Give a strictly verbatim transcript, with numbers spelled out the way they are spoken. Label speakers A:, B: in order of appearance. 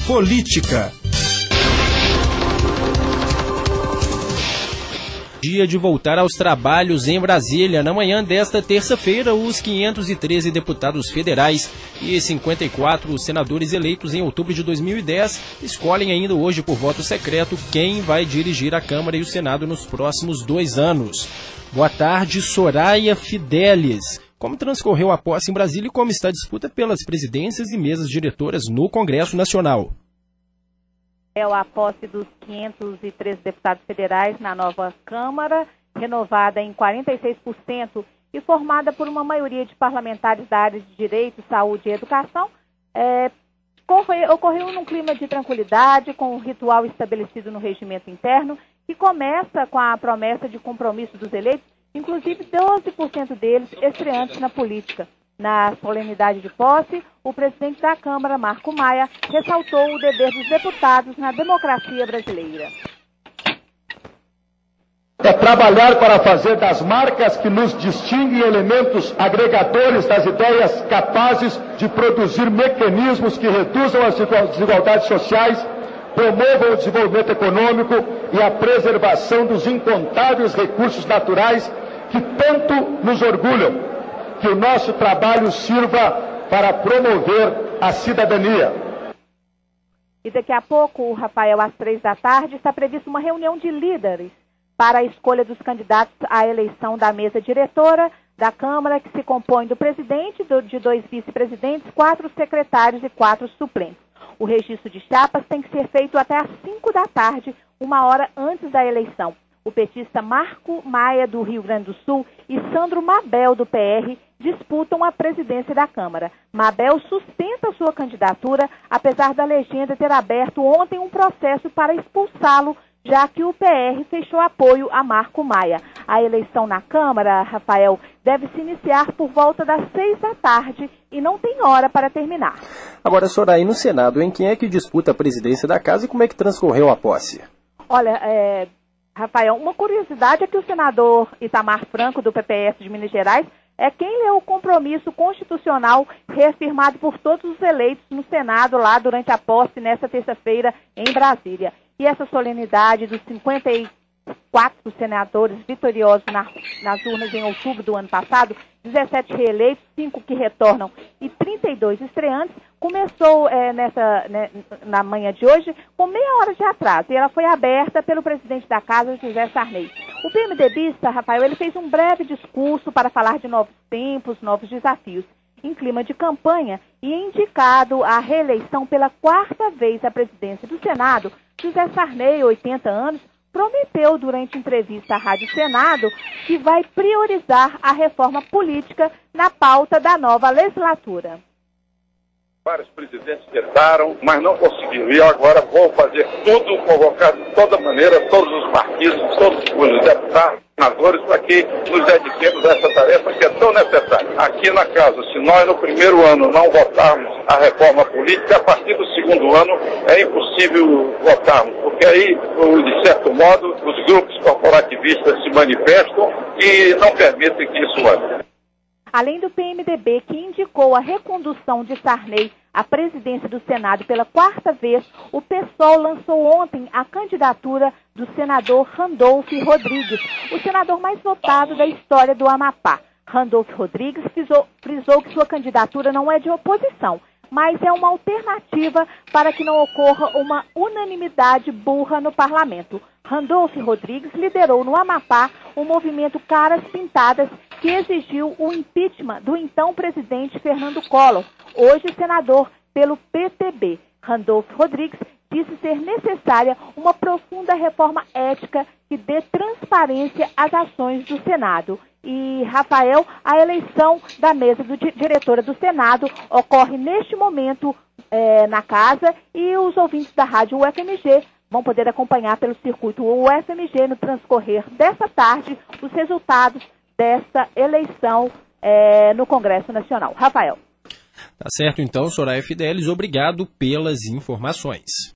A: Política. Dia de voltar aos trabalhos em Brasília. Na manhã desta terça-feira, os quinhentos e treze deputados federais e cinquenta e quatro senadores eleitos em outubro de dois mil e dez escolhem ainda hoje por voto secreto quem vai dirigir a Câmara e o Senado nos próximos dois anos. Boa tarde, Soraya Fidelis. Como transcorreu a posse em Brasília e como está a disputa pelas presidências e mesas diretoras no Congresso Nacional?
B: É a posse dos quinhentos e treze deputados federais na nova Câmara, renovada em quarenta e seis por cento e formada por uma maioria de parlamentares da área de Direito, Saúde e Educação, é, corre, ocorreu num clima de tranquilidade, com o ritual estabelecido no regimento interno, que começa com a promessa de compromisso dos eleitos, inclusive doze por cento deles estreantes na política. Na solenidade de posse, o presidente da Câmara, Marco Maia, ressaltou o dever dos deputados na democracia brasileira.
C: É trabalhar para fazer das marcas que nos distinguem elementos agregadores das ideias capazes de produzir mecanismos que reduzam as desigualdades sociais, promovam o desenvolvimento econômico e a preservação dos incontáveis recursos naturais que tanto nos orgulham. Que o nosso trabalho sirva para promover a cidadania.
B: E daqui a pouco, Rafael, às três da tarde, está prevista uma reunião de líderes para a escolha dos candidatos à eleição da mesa diretora da Câmara, que se compõe do presidente, do, de dois vice-presidentes, quatro secretários e quatro suplentes. O registro de chapas tem que ser feito até às cinco da tarde, uma hora antes da eleição. O petista Marco Maia, do Rio Grande do Sul, e Sandro Mabel, do P R, disputam a presidência da Câmara. Mabel sustenta sua candidatura, apesar da legenda ter aberto ontem um processo para expulsá-lo, já que o P R fechou apoio a Marco Maia. A eleição na Câmara, Rafael, deve se iniciar por volta das seis da tarde e não tem hora para terminar.
A: Agora, Soraya, no Senado, em quem é que disputa a presidência da Casa e como é que transcorreu a posse?
B: Olha, é... Rafael, uma curiosidade é que o senador Itamar Franco, do P P S de Minas Gerais, é quem leu o compromisso constitucional reafirmado por todos os eleitos no Senado lá durante a posse nesta terça-feira em Brasília. E essa solenidade dos cinquenta e quatro senadores vitoriosos na, nas urnas em outubro do ano passado, dezessete reeleitos, cinco que retornam e trinta e dois estreantes, começou é, nessa, né, na manhã de hoje com meia hora de atraso e ela foi aberta pelo presidente da Casa, José Sarney. O PMDBista, Rafael, ele fez um breve discurso para falar de novos tempos, novos desafios. Em clima de campanha e indicado à reeleição pela quarta vez à presidência do Senado, José Sarney, oitenta anos, prometeu durante entrevista à Rádio Senado que vai priorizar a reforma política na pauta da nova legislatura.
D: Vários presidentes tentaram, mas não conseguiram. E eu agora vou fazer tudo, convocar de toda maneira todos os partidos, todos os deputados, senadores, para que nos dediquemos a essa tarefa que é tão necessária. Aqui na Casa, se nós no primeiro ano não votarmos a reforma política, a partir do segundo ano é impossível votarmos, porque aí, de certo modo, os grupos corporativistas se manifestam e não permitem que isso ande.
B: Além do P M D B, que indicou a recondução de Sarney à presidência do Senado pela quarta vez, o PSOL lançou ontem a candidatura do senador Randolph Rodrigues, o senador mais votado da história do Amapá. Randolph Rodrigues frisou, frisou que sua candidatura não é de oposição, mas é uma alternativa para que não ocorra uma unanimidade burra no parlamento. Randolph Rodrigues liderou no Amapá o movimento Caras Pintadas, que exigiu o impeachment do então presidente Fernando Collor, hoje senador pelo P T B. Randolph Rodrigues disse ser necessária uma profunda reforma ética que dê transparência às ações do Senado. E, Rafael, a eleição da mesa do, diretora do Senado ocorre neste momento é, na Casa e os ouvintes da rádio U F M G vão poder acompanhar pelo circuito U F M G no transcorrer dessa tarde os resultados desta eleição é, no Congresso Nacional. Rafael.
A: Tá certo então, Soraya Fidelis, obrigado pelas informações.